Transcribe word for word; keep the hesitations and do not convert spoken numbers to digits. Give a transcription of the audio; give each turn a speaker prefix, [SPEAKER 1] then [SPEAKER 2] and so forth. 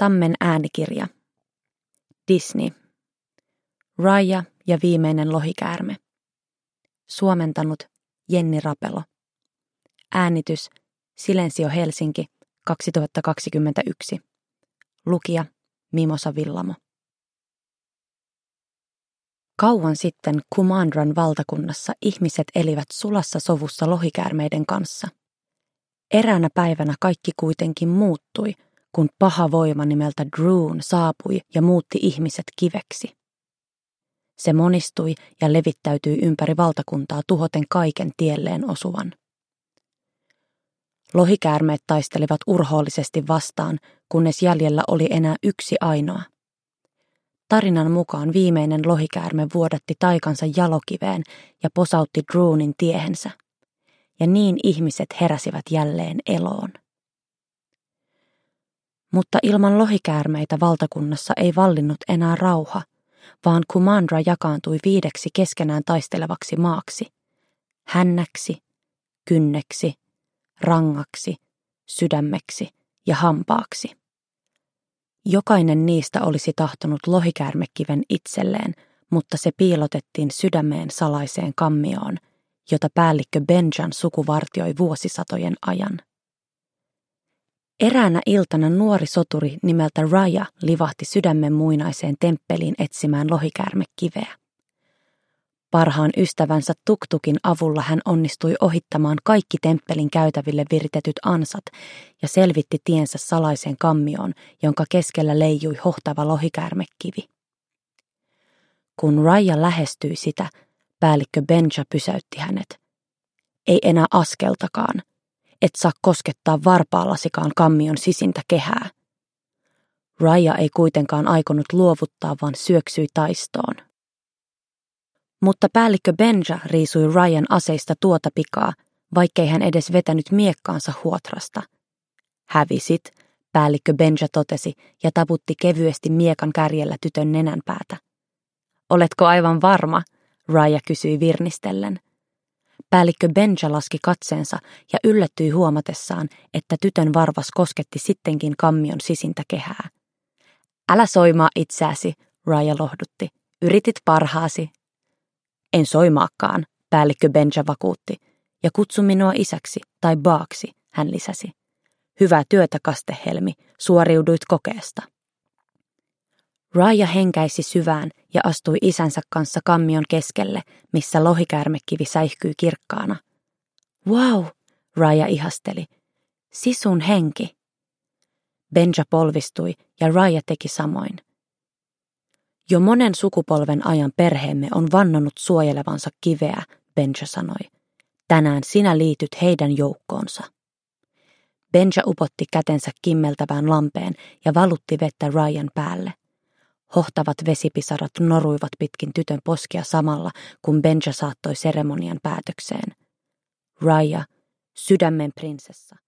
[SPEAKER 1] Tammen äänikirja. Disney. Raya ja viimeinen lohikäärme. Suomentanut Jenni Rapelo. Äänitys Silensio Helsinki kaksituhattakaksikymmentäyksi. Lukija Mimosa Villamo. Kauan sitten Kumandran valtakunnassa ihmiset elivät sulassa sovussa lohikäärmeiden kanssa. Eräänä päivänä kaikki kuitenkin muuttui, kun paha voima nimeltä Droon saapui ja muutti ihmiset kiveksi. Se monistui ja levittäytyi ympäri valtakuntaa tuhoten kaiken tielleen osuvan. Lohikäärmeet taistelivat urhoollisesti vastaan, kunnes jäljellä oli enää yksi ainoa. Tarinan mukaan viimeinen lohikäärme vuodatti taikansa jalokiveen ja posautti Droonin tiehensä. Ja niin ihmiset heräsivät jälleen eloon. Mutta ilman lohikäärmeitä valtakunnassa ei vallinnut enää rauha, vaan Kumandra jakaantui viideksi keskenään taistelevaksi maaksi. Hännäksi, kynneksi, rangaksi, sydämeksi ja hampaaksi. Jokainen niistä olisi tahtonut lohikäärmekiven itselleen, mutta se piilotettiin sydämeen salaiseen kammioon, jota päällikkö Benjan suku vartioi vuosisatojen ajan. Eräänä iltana nuori soturi nimeltä Raya livahti sydämen muinaiseen temppeliin etsimään lohikäärmekiveä. Parhaan ystävänsä Tuktukin avulla hän onnistui ohittamaan kaikki temppelin käytäville viritetyt ansat ja selvitti tiensä salaiseen kammioon, jonka keskellä leijui hohtava lohikäärmekivi. Kun Raya lähestyi sitä, päällikkö Benja pysäytti hänet. Ei enää askeltakaan. Et saa koskettaa varpaallasikaan kammion sisintä kehää. Raya ei kuitenkaan aikonut luovuttaa, vaan syöksyi taistoon. Mutta päällikkö Benja riisui Rayan aseista tuota pikaa, vaikkei hän edes vetänyt miekkaansa huotrasta. Hävisit, päällikkö Benja totesi ja taputti kevyesti miekan kärjellä tytön nenänpäätä. Oletko aivan varma? Raya kysyi virnistellen. Päällikkö Benja laski katseensa ja yllättyi huomatessaan, että tytön varvas kosketti sittenkin kammion sisintä kehää. Älä soimaa itseäsi, Raya lohdutti. Yritit parhaasi. En soimaakaan, päällikkö Benja vakuutti, ja kutsu minua isäksi tai baaksi, hän lisäsi. Hyvää työtä, Kastehelmi, suoriuduit kokeesta. Raya henkäisi syvään ja astui isänsä kanssa kammion keskelle, missä lohikäärmekivi säihkyi kirkkaana. Wow, Raya ihasteli. Sisun henki. Benja polvistui ja Raya teki samoin. Jo monen sukupolven ajan perheemme on vannonut suojelevansa kiveä, Benja sanoi. Tänään sinä liityt heidän joukkoonsa. Benja upotti kätensä kimmeltävään lampeen ja valutti vettä Rayan päälle. Hohtavat vesipisarat noruivat pitkin tytön poskia samalla, kun Benja saattoi seremonian päätökseen. Raya, sydämen prinsessa,